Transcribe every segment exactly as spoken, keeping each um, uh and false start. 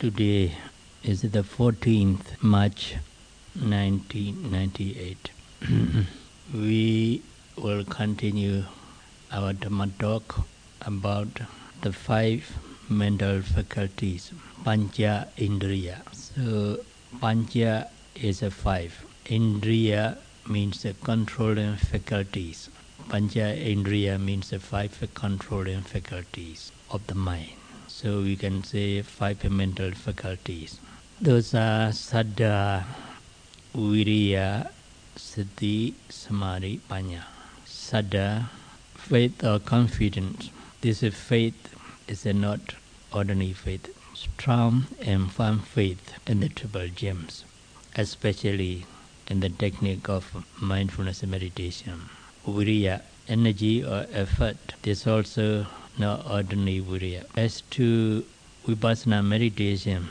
Today is the fourteenth March nineteen ninety-eight. We will continue our Dhamma talk about the five mental faculties, Pancha Indriya. So Pancha is a five. Indriya means the controlling faculties. Pancha Indriya means the five controlling faculties of the mind. So we can say five mental faculties. Those are Saddha, Viriya, Siddhi, Samadhi, Panya. Saddha, faith or confidence. This is faith is a not ordinary faith. Strong and firm faith in the Triple Gems, especially in the technique of mindfulness meditation. Viriya, energy or effort. This is also not ordinary viriya. As to Vipassana meditation,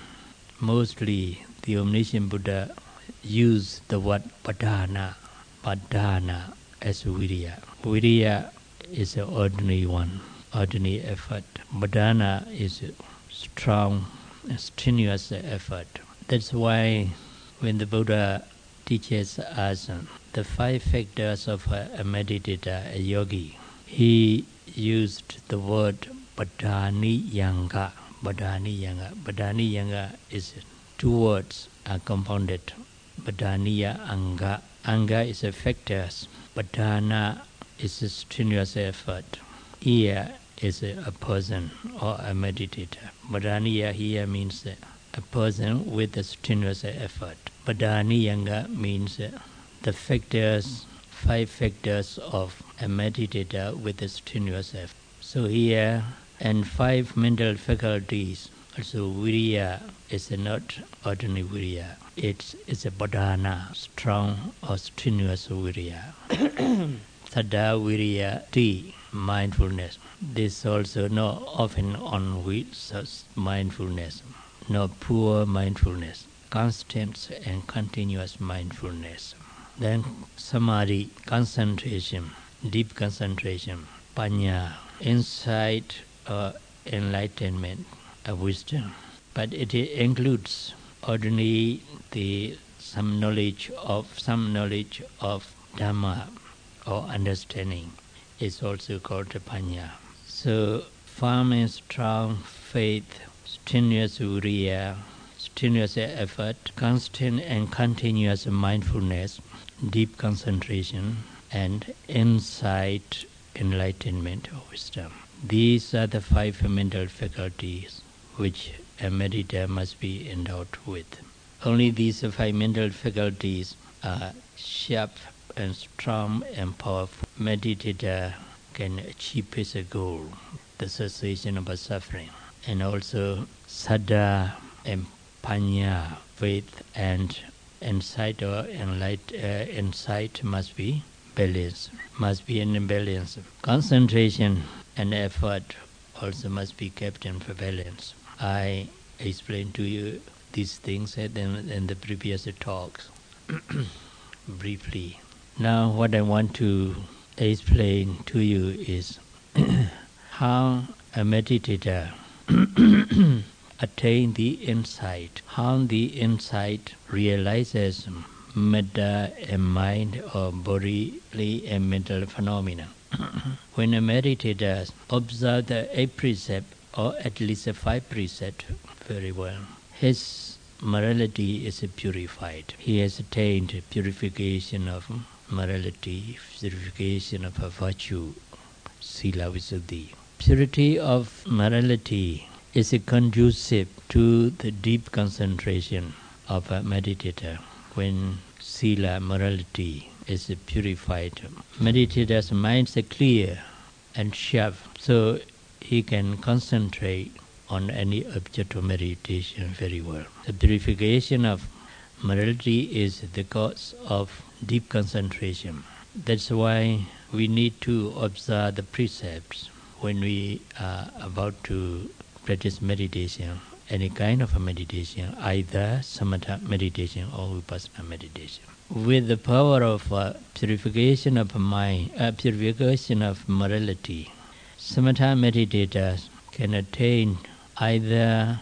mostly the omniscient Buddha used the word padhana, padhana as viriya. Viriya is an ordinary one, ordinary effort. Padhana is a strong, strenuous effort. That's why when the Buddha teaches us the five factors of a meditator, a yogi, he used the word Padhani Yanga. Padhani Yanga. Padhani Yanga is two words are compounded. Padhaniya Anga. Anga is a factors. Padhana is a strenuous effort. Iya is a, a person or a meditator. Padhaniya here means a, a person with a strenuous effort. Padhani Yanga means uh, the factors, five factors of a meditator with a strenuous effort. So here, and five mental faculties, also viriya is a not ordinary viriya. It's, it's a padhana, strong or strenuous viriya. Saddha, viriya, T, mindfulness. This also not often on with mindfulness, not poor mindfulness, constant and continuous mindfulness. Then samadhi, concentration, deep concentration. Panya, insight or enlightenment of wisdom. But it includes ordinary the some knowledge of some knowledge of Dhamma or understanding is also called panya. So firm and strong faith, strenuous viriya, strenuous effort, constant and continuous mindfulness, deep concentration, and insight, enlightenment, or wisdom. These are the five mental faculties which a meditator must be endowed with. Only these five mental faculties are sharp and strong and powerful. Meditator can achieve his goal, the cessation of suffering, and also saddha and panya, faith and insight or enlight, uh, insight must be balanced, must be in balance. Concentration and effort also must be kept in balance. I explained to you these things in, in the previous talks briefly. Now what I want to explain to you is how a meditator attain the insight, how the insight realizes metta and mind or bodily and mental phenomena. When a meditator observes the eight precepts or at least five precepts very well, his morality is purified. He has attained purification of morality, purification of virtue, sila visuddhi. Purity of morality is conducive to the deep concentration of a meditator. When sila, morality, is purified, meditator's mind is clear and sharp, so he can concentrate on any object of meditation very well. The purification of morality is the cause of deep concentration. That's why we need to observe the precepts when we are about to practice meditation, any kind of a meditation, either samatha meditation or vipassana meditation. With the power of uh, purification of mind, uh, purification of morality, samatha meditators can attain either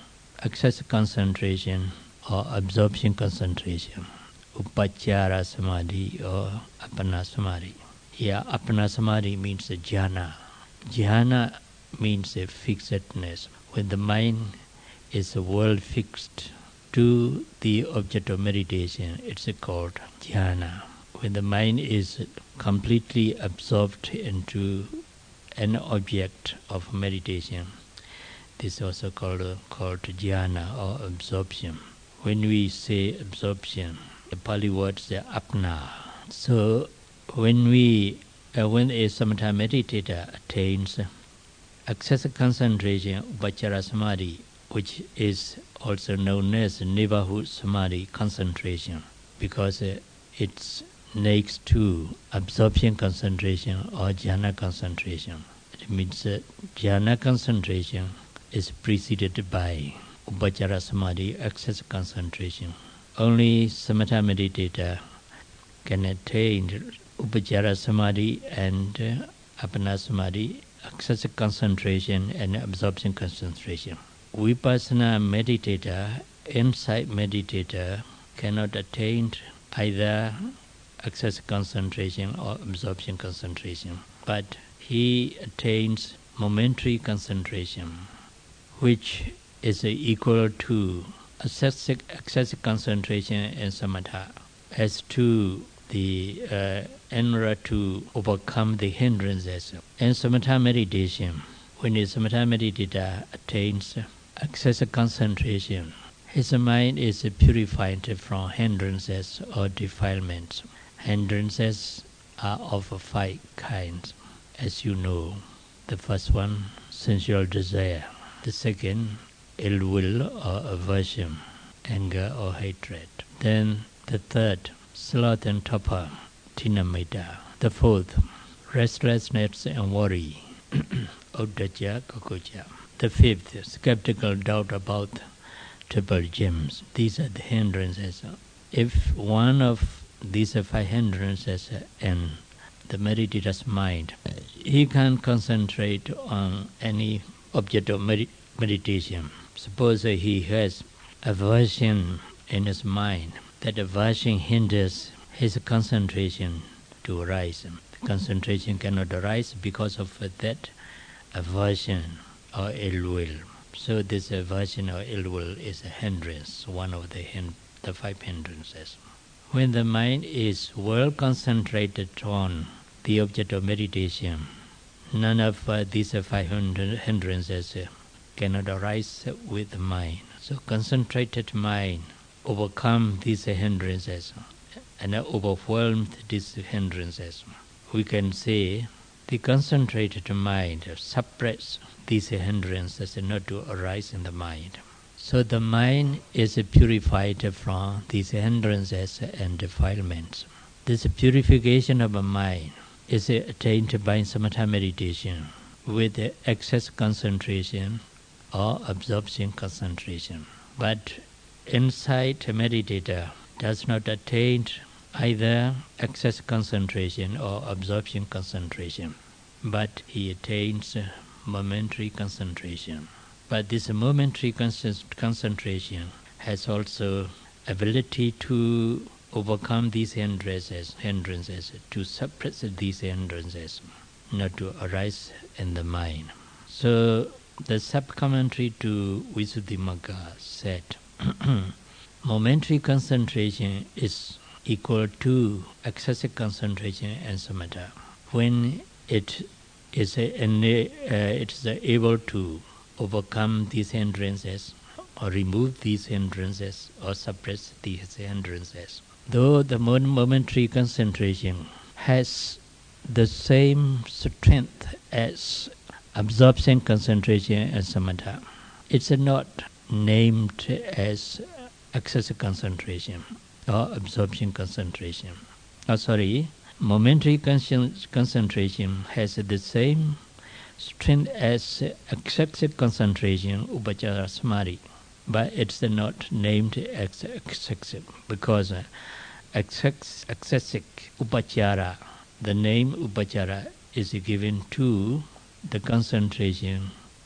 access concentration or absorption concentration, upachara samadhi or appana samadhi. Here, appana samadhi means jhana. Jhana means a fixedness. When the mind is well fixed to the object of meditation, it's called jhana. When the mind is completely absorbed into an object of meditation, this is also called, called jhana or absorption. When we say absorption, the Pali word is apna. So when we, uh, when a samatha meditator attains access concentration, upachara samadhi, which is also known as neighborhood samadhi concentration, because uh, it's next to absorption concentration or jhana concentration. It means that jhana concentration is preceded by upachara samadhi, access concentration. Only samatha meditator can attain upachara samadhi and uh, appana samadhi, access concentration and absorption concentration. Vipassana meditator, insight meditator, cannot attain either access concentration or absorption concentration, but he attains momentary concentration, which is equal to access, access concentration in samatha, as to the uh, in order to overcome the hindrances. In samatha meditation, when a samatha meditator attains access concentration, his mind is purified from hindrances or defilements. Hindrances are of five kinds, as you know. The first one, sensual desire. The second, ill will or aversion, anger or hatred. Then the third, sloth and torpor, tinamita. The fourth, restlessness and worry, uddaca, kakuca. The fifth, skeptical doubt about triple gems. These are the hindrances. If one of these five hindrances in the meditator's mind, he can concentrate on any object of med- meditation. Suppose he has aversion in his mind. That aversion hinders his concentration to arise. The concentration cannot arise because of that aversion or ill will. So this aversion or ill will is a hindrance, one of the, hin- the five hindrances. When the mind is well concentrated on the object of meditation, none of uh, these uh, five hindrances uh, cannot arise with the mind. So concentrated mind overcome these uh, hindrances and uh, overwhelm these hindrances. We can say the concentrated mind suppress these hindrances not to arise in the mind. So the mind is purified from these hindrances and defilements. This purification of the mind is attained by samatha meditation with excess concentration or absorption concentration. But insight meditator does not attain either excess concentration or absorption concentration, but he attains momentary concentration. But this momentary concentration has also ability to overcome these hindrances, hindrances, to suppress these hindrances, not to arise in the mind. So the sub-commentary to Visuddhimagga said, momentary concentration is equal to excessive concentration and samatha. When it is a, uh, it is able to overcome these hindrances or remove these hindrances or suppress these hindrances. Though the momentary concentration has the same strength as absorption concentration and samatha, it's not named as excessive concentration or absorption concentration. Oh, sorry, momentary concentration has the same strength as excessive concentration, upachara samadhi, but it's not named as excessive because excess, excessive upachara, the name upachara is given to the concentration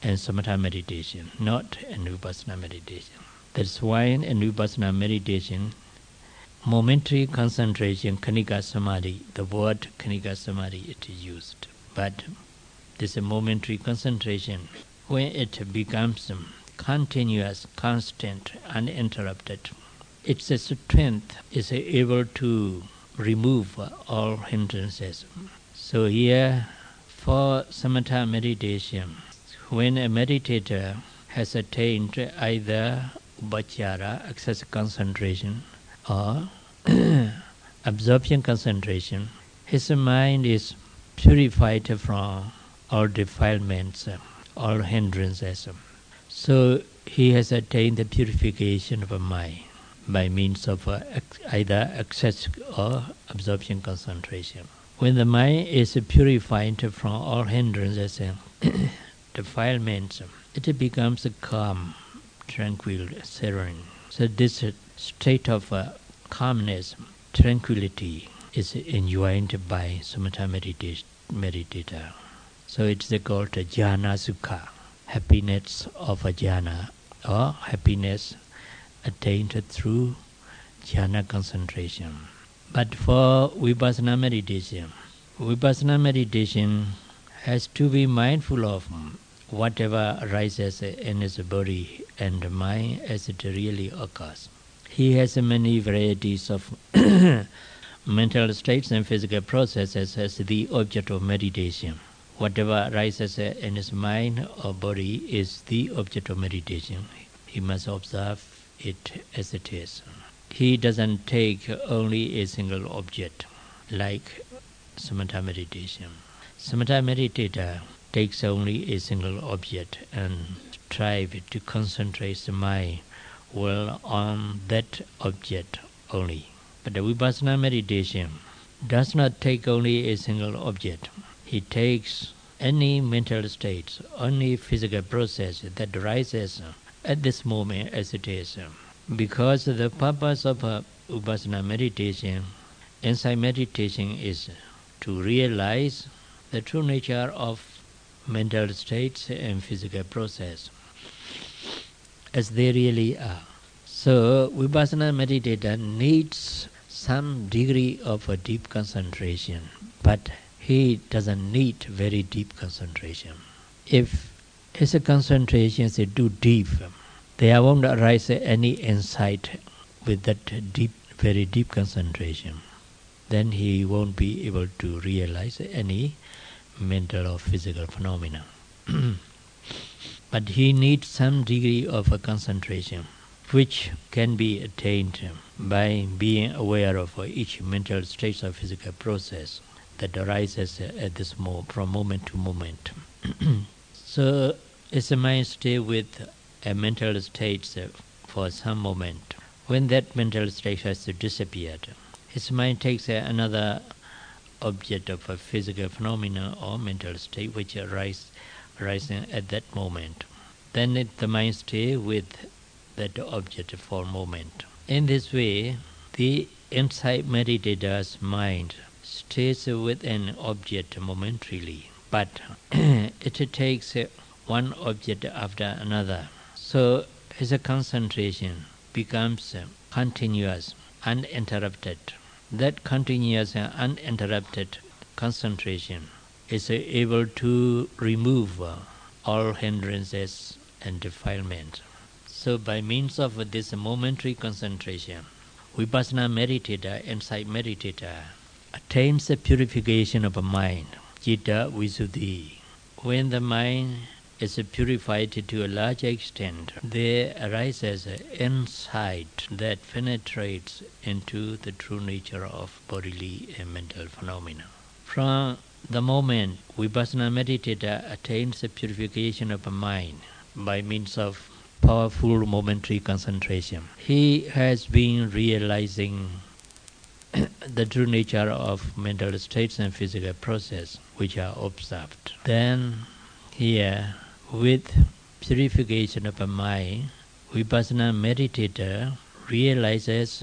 and samatha meditation, not in vipassana meditation. That's why in vipassana meditation, momentary concentration, khanika samadhi, the word khanika samadhi, it is used. But this momentary concentration, when it becomes continuous, constant, uninterrupted, its strength is able to remove all hindrances. So here, for samatha meditation, when a meditator has attained either upachara, excessive concentration, or absorption concentration, his mind is purified from all defilements, all hindrances. So he has attained the purification of a mind by means of uh, either excess or absorption concentration. When the mind is purified from all hindrances and defilements, it becomes calm, tranquil, serene. So this state of uh, calmness, tranquility is enjoyed by samatha medita- meditator. So it's called jhana sukha, happiness of a jhana, or happiness attained through jhana concentration. But for vipassana meditation, vipassana meditation has to be mindful of whatever arises in his body and mind as it really occurs. He has many varieties of mental states and physical processes as the object of meditation. Whatever arises in his mind or body is the object of meditation. He must observe it as it is. He doesn't take only a single object like samatha meditation. Samatha meditator takes only a single object and strives to concentrate the mind well on that object only. But the vipassana meditation does not take only a single object. He takes any mental state, any physical process that arises at this moment as it is. Because the purpose of uh, vipassana meditation, insight meditation, is to realize the true nature of mental states and physical process as they really are. So vipassana meditator needs some degree of a deep concentration, but he doesn't need very deep concentration. If his concentration is too deep, there won't arise any insight with that deep, very deep concentration. Then he won't be able to realize any mental or physical phenomena. But he needs some degree of a concentration, which can be attained by being aware of each mental state or physical process that arises at this mo- from moment to moment. So as a mind stays with a mental state for some moment, when that mental state has disappeared, his mind takes another object of a physical phenomena or mental state which arises arising at that moment. Then it, the mind stays with that object for a moment. In this way, the insight meditator's mind stays with an object momentarily, but it takes one object after another. So his concentration becomes continuous, uninterrupted. That continuous and uninterrupted concentration is able to remove all hindrances and defilements. So by means of this momentary concentration, vipassana meditator, insight meditator, attains the purification of a mind, citta visuddhi. When the mind is purified to a large extent, there arises insight that penetrates into the true nature of bodily and mental phenomena. From the moment vipassana meditator attains the purification of a mind by means of powerful momentary concentration, he has been realizing the true nature of mental states and physical process which are observed. Then here, with purification of a mind, vipassana meditator realizes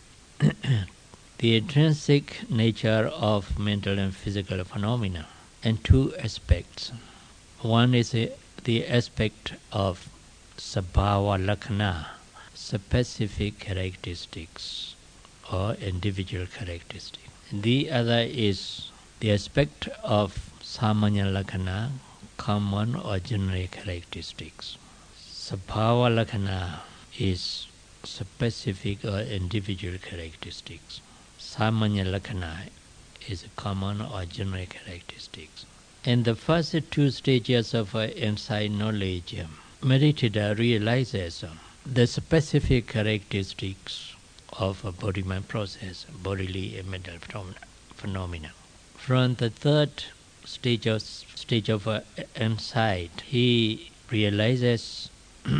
the intrinsic nature of mental and physical phenomena in two aspects. One is the aspect of sabhava lakkhana, specific characteristics or individual characteristics. The other is the aspect of samanya lakkhana, common or generic characteristics. Sabhava lakkhana is specific or individual characteristics. Samanya lakkhana is common or generic characteristics. In the first two stages of uh, insight knowledge, meditator realizes uh, the specific characteristics of a body-mind process, bodily and mental phenomena. From the third stage of, stage of uh, insight, he realizes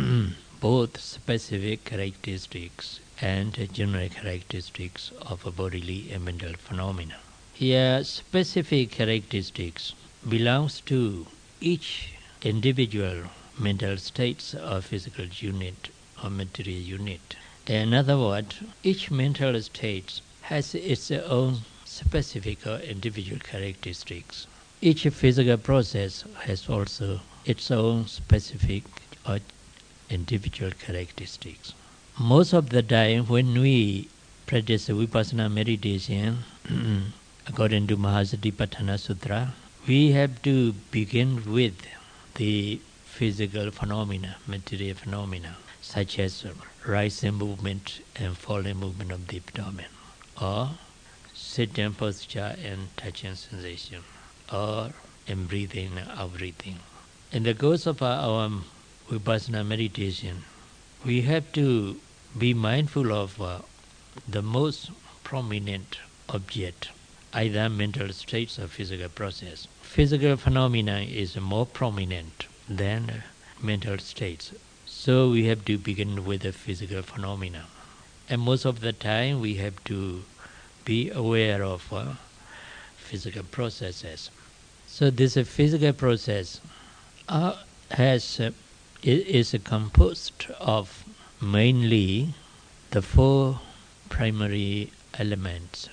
both specific characteristics and general characteristics of a bodily and mental phenomena. Here, specific characteristics belongs to each individual mental states or physical unit or material unit. In other words, each mental state has its own specific or individual characteristics. Each physical process has also its own specific or individual characteristics. Most of the time when we practice Vipassana meditation, according to Mahasatipatthana Sutra, we have to begin with the physical phenomena, material phenomena, such as rising movement and falling movement of the abdomen, or sitting posture and touching sensation, or in breathing and out breathing. In the course of our Vipassana meditation, we have to be mindful of uh, the most prominent object, either mental states or physical process. Physical phenomena is more prominent than mental states. So we have to begin with the physical phenomena. And most of the time we have to be aware of uh, physical processes. So this uh, physical process uh, has uh, is composed of mainly the four primary elements.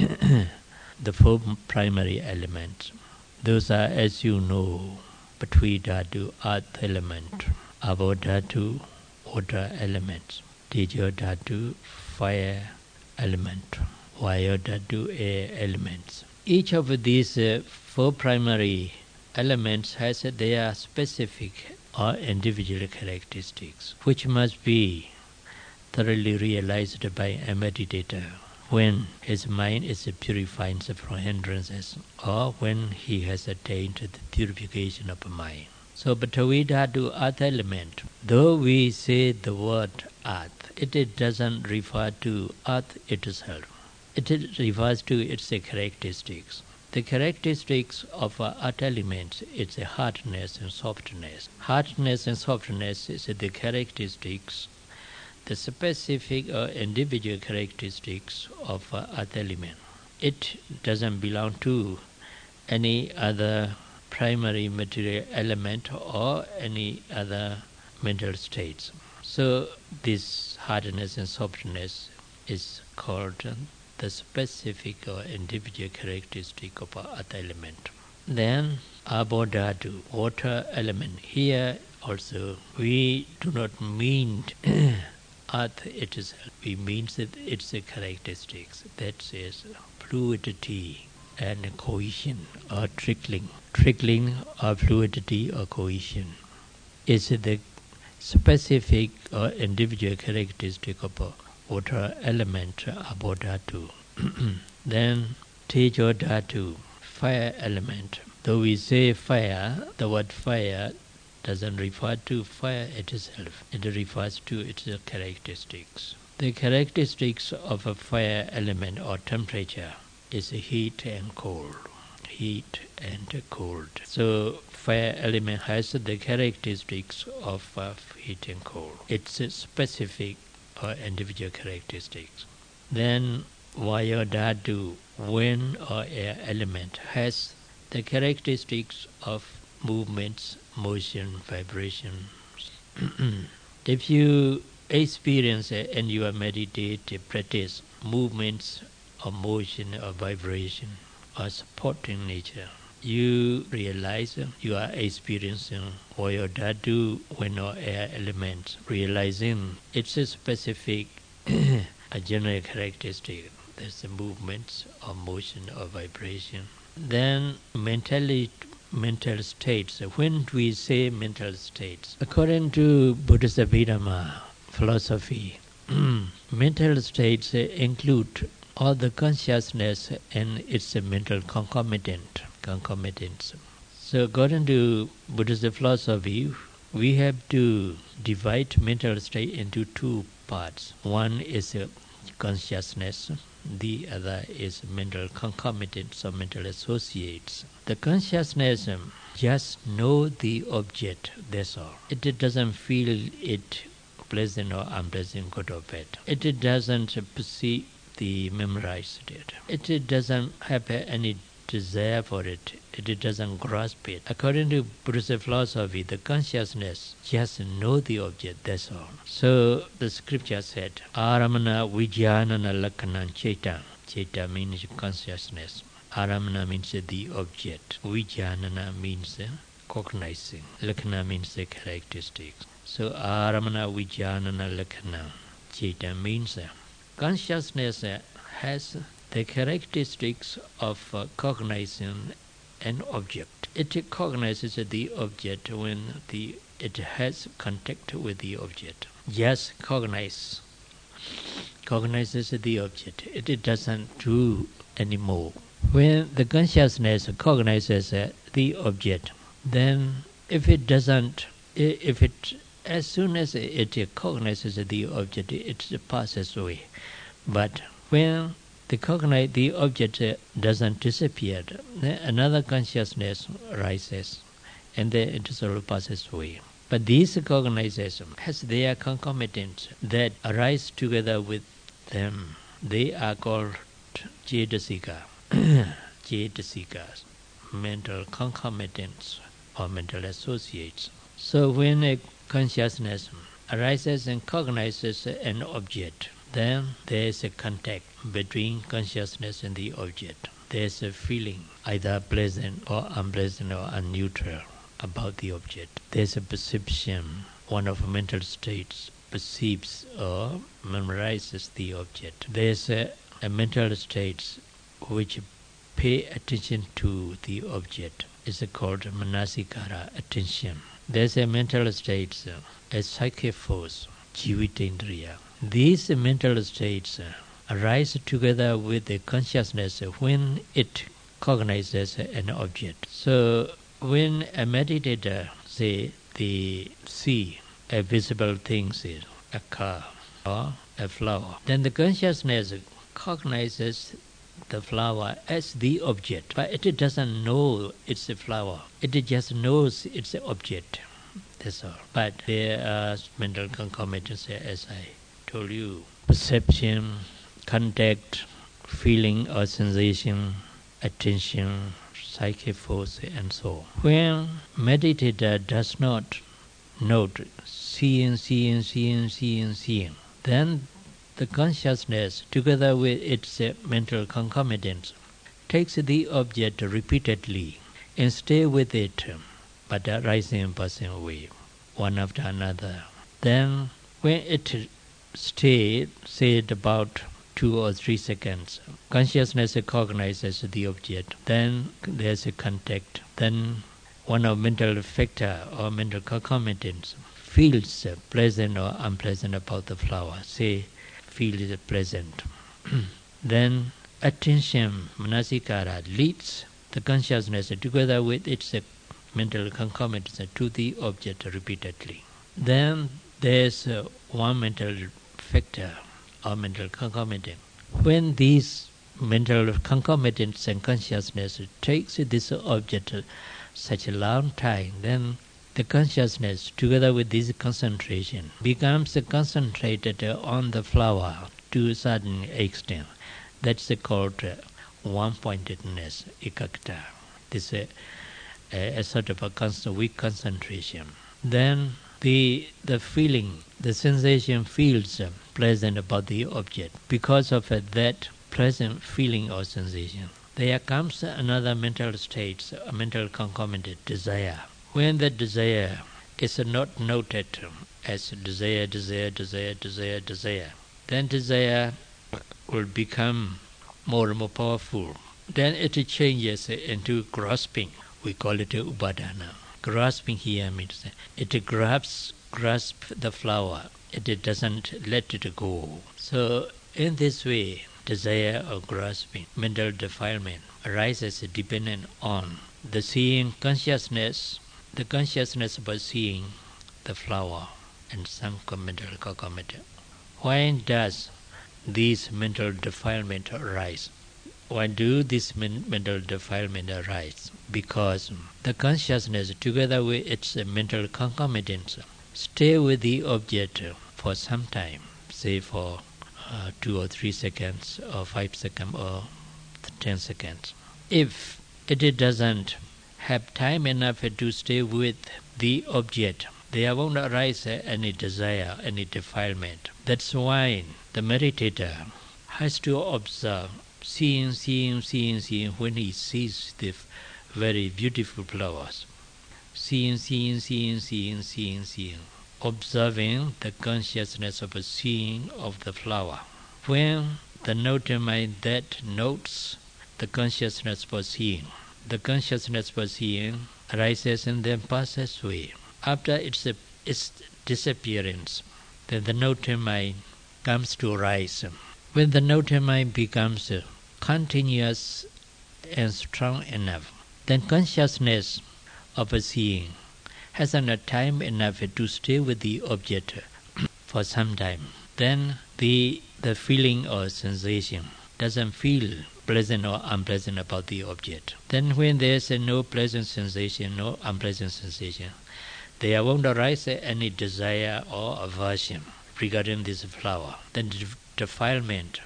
The four primary elements. Those are, as you know, Prithvi Dhatu, earth element, Apo Dhatu, water element, Tejo Dhatu, fire element, Vayu Dhatu, air elements. Each of these uh, four primary elements has uh, their specific or individual characteristics, which must be thoroughly realized by a meditator when his mind is purified from hindrances, or when he has attained the purification of mind. So, Prithvi Dhatu, earth element, though we say the word earth, it, it doesn't refer to earth itself. It refers to its characteristics. The characteristics of uh, earth elements is a hardness and softness. Hardness and softness is the characteristics, the specific or individual characteristics of uh, earth element. It doesn't belong to any other primary material element or any other mental states. So this hardness and softness is called uh, the specific or individual characteristic of uh, earth element. Then Apo Dhatu, water element. Here also we do not mean earth itself, we mean that its characteristics, that is fluidity and cohesion or trickling. Trickling or fluidity or cohesion is the specific or individual characteristic of a water element, Apo Dhatu. Then Tejo Dhatu, fire element. Though we say fire, the word fire doesn't refer to fire itself. It refers to its characteristics. The characteristics of a fire element or temperature is heat and cold. Heat and cold. So fire element has the characteristics of uh, heat and cold. It's a specific or individual characteristics. Then Vayu Dhatu, wind or air element, has the characteristics of movements, motion, vibration. If you experience uh, in your meditative practice movements or motion or vibration or supporting nature, you realize you are experiencing Oyo Dhatu, wind or air elements, realizing it's a specific, a general characteristic. There's the movements or motion or vibration. Then mentally, mental states. When we say mental states, according to Buddhist Abhidhamma philosophy, mental states include all the consciousness and its mental concomitant concomitants. So according to Buddhist philosophy, we have to divide mental state into two parts. One is consciousness, the other is mental concomitants or mental associates. The consciousness just know the object, that's all. It doesn't feel it pleasant or unpleasant, good or bad. It doesn't perceive the memorized it. It doesn't have any desire for it. It doesn't grasp it. According to Buddhist philosophy, the consciousness just know the object, that's all. So the scripture said, Aramana vijnana lakkhana cheta. Cheta means consciousness. Aramana means the object. Vijnana means cognizing. Lakkhana means the characteristics. So Aramana vijnana lakkhana cheta means consciousness has the characteristics of uh, cognizing an object. It cognizes the object when the it has contact with the object. Just cognize. Cognizes the object. It doesn't do anymore. When the consciousness cognizes uh, the object, then if it doesn't, if it, as soon as it cognizes the object, it passes away. But when the cognize the object doesn't disappear, then another consciousness rises, and then it all passes away. But these cognization has their concomitants that arise together with them. They are called cetasika, cetasikas, mental concomitants or mental associates. So when a consciousness arises and cognizes an object, then there is a contact between consciousness and the object. There is a feeling, either pleasant or unpleasant or unneutral, about the object. There is a perception. One of mental states perceives or memorizes the object. There is a, a mental state which pay attention to the object. It's called manasikara, attention. There is a mental state, a psychic force, jivitendriya. These mental states arise together with the consciousness when it cognizes an object. So when a meditator, say, the see a visible thing, say, a car or a flower, then the consciousness cognizes the flower as the object, but it doesn't know it's a flower. It just knows it's an object. That's all. But there are mental concomitants, as I told you. Perception, contact, feeling or sensation, attention, psychic force, and so on. When meditator does not note seeing, seeing, seeing, seeing, seeing, then the consciousness, together with its uh, mental concomitants, takes the object repeatedly and stay with it, but rising and passing away, one after another. Then when it stays, say it about two or three seconds, consciousness cognizes the object, then there's a contact, then one of mental factor or mental concomitants feels pleasant or unpleasant about the flower, say feels pleasant. Then attention, manasikara, leads the consciousness together with its mental concomitants to the object repeatedly. Then there's uh, one mental factor or mental concomitant. When these mental concomitants and consciousness takes this object such a long time, then the consciousness, together with this concentration, becomes concentrated on the flower to a certain extent. That's called one-pointedness, ekakta. This is a, a sort of a constant, weak concentration. Then the the feeling, the sensation feels pleasant about the object. Because of that pleasant feeling or sensation, there comes another mental state, a mental concomitant, desire. When the desire is not noted as desire, desire, desire, desire, desire, then desire will become more and more powerful. Then it changes into grasping. We call it upadana. Grasping here means it grabs, grasps the flower. It doesn't let it go. So in this way, desire or grasping, mental defilement, arises dependent on the seeing consciousness, the consciousness about seeing the flower and some mental concomitant. Why does this mental defilement arise? Why do this men- mental defilement arise? Because the consciousness, together with its mental concomitants, stay with the object for some time, say for uh, two or three seconds, or five seconds, or ten seconds. If it doesn't have time enough to stay with the object, there won't arise any desire, any defilement. That's why the meditator has to observe, seeing, seeing, seeing, seeing when he sees the very beautiful flowers. Seeing, seeing, seeing, seeing, seeing, seeing. Observing the consciousness of a seeing of the flower. When the noting mind that notes the consciousness for seeing, the consciousness for seeing arises and then passes away. After its, its disappearance, then the noting mind comes to rise. When the noting mind becomes continuous and strong enough, then consciousness of a seeing hasn't time enough to stay with the object for some time. Then the the feeling or sensation doesn't feel pleasant or unpleasant about the object. Then when there's no pleasant sensation, no unpleasant sensation, there won't arise any desire or aversion regarding this flower. Then the defilement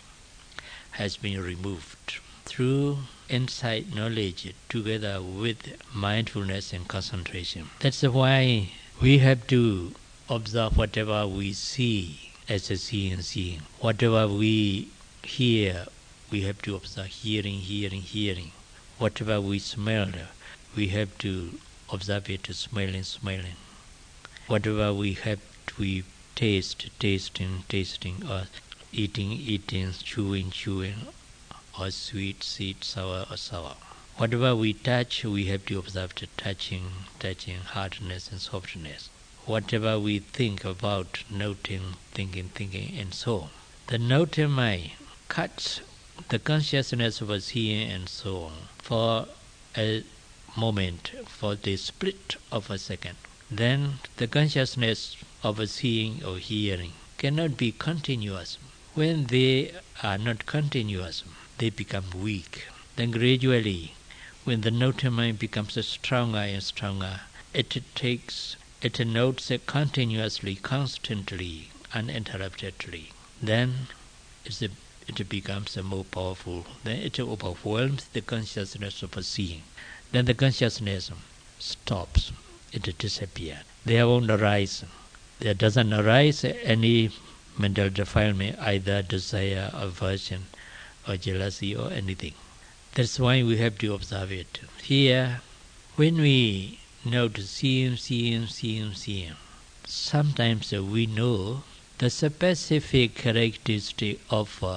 has been removed through insight knowledge together with mindfulness and concentration. That's why we have to observe whatever we see as a seeing, seeing. Whatever we hear, we have to observe hearing, hearing, hearing. Whatever we smell, we have to observe it smelling, smelling. Whatever we have, we taste, tasting, tasting, or eating, eating, chewing, chewing, or sweet, sweet, sour, or sour. Whatever we touch, we have to observe the touching, touching, hardness and softness. Whatever we think about, noting, thinking, thinking, and so on. The noting mind cuts the consciousness of a seeing and so on for a moment, for the split of a second. Then the consciousness of a seeing or hearing cannot be continuous. When they are not continuous, they become weak. Then gradually, when the noting mind becomes stronger and stronger, it takes, it notes continuously, constantly, uninterruptedly. Then it's a, it becomes more powerful. Then it overwhelms the consciousness of a seeing. Then the consciousness stops. It disappears. There won't arise. There doesn't arise any mental defilement, either desire, aversion, or jealousy, or anything. That's why we have to observe it. Here, when we note seeing, seeing, seeing, seeing, sometimes we know the specific characteristic of uh,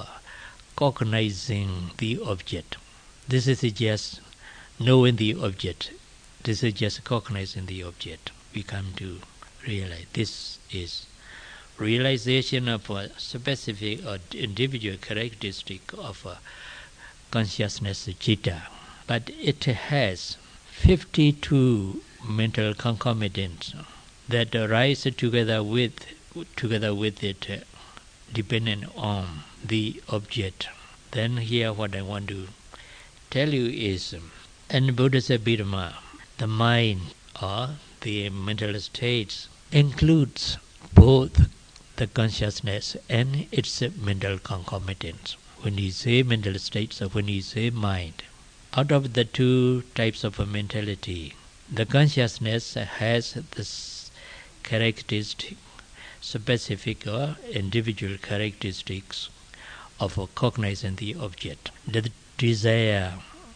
cognizing the object. This is just knowing the object. This is just cognizing the object. We come to realize this is realization of a specific or individual characteristic of a consciousness citta. But it has fifty-two mental concomitants that arise together with together with it, uh, dependent on the object. Then here what I want to tell you is, um, in Buddhist Abhidhamma, the mind or the mental states includes both the consciousness and its mental concomitants. When you say mental states or when you say mind, out of the two types of mentality, the consciousness has this characteristic, specific or individual characteristics of cognizing the object. The desire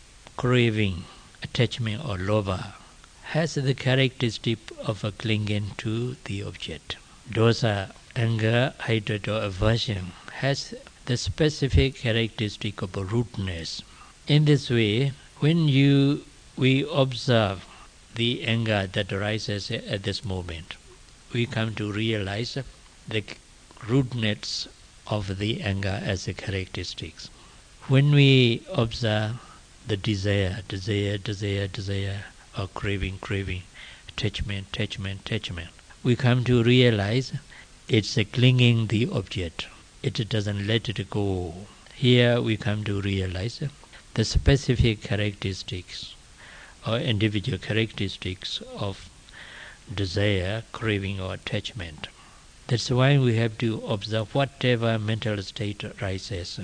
craving, attachment or lobha, has the characteristic of a clinging to the object. Dosa, anger, hatred or aversion, has the specific characteristic of a rootness. In this way, when you we observe the anger that arises at this moment, we come to realize the rootness of the anger as a characteristics. When we observe the desire, desire, desire, desire, or craving, craving, attachment, attachment, attachment, we come to realize it's a clinging the object. It doesn't let it go. Here we come to realize the specific characteristics or individual characteristics of desire, craving or attachment. That's why we have to observe whatever mental state arises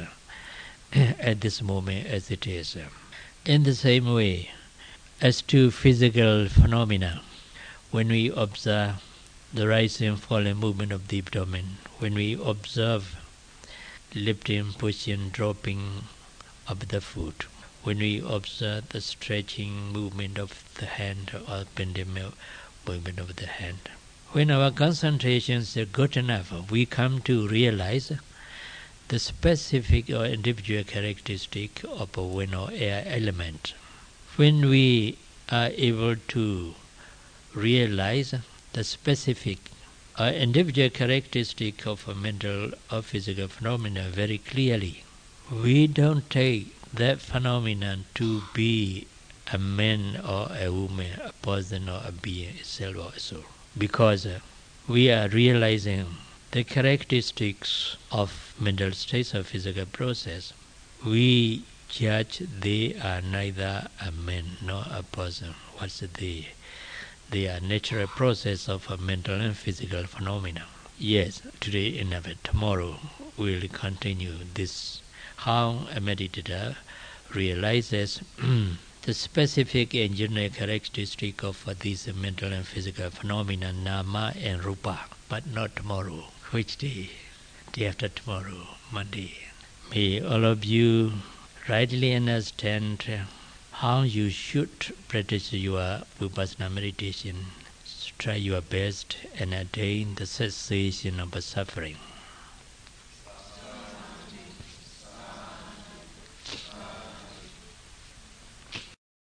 at this moment as it is. In the same way, as to physical phenomena, when we observe the rising and falling movement of the abdomen, when we observe lifting, pushing, dropping of the foot, when we observe the stretching movement of the hand or bending movement of the hand, when our concentration is good enough, we come to realize the specific or individual characteristic of a wind or air element. When we are able to realize the specific or individual characteristic of a mental or physical phenomena very clearly, we don't take that phenomenon to be a man or a woman, a person or a being itself or a soul. Because uh, we are realizing the characteristics of mental states or physical process, we judge they are neither a man nor a person. What's they? They are natural process of a mental and physical phenomena. Yes, today enough. Tomorrow we will continue this. How a meditator realizes the specific and general characteristic of these mental and physical phenomena, nama and rupa, but not tomorrow. Which day? Day after tomorrow, Monday. May all of you rightly understand how you should practice your Vipassana meditation. Try your best and attain the cessation of suffering.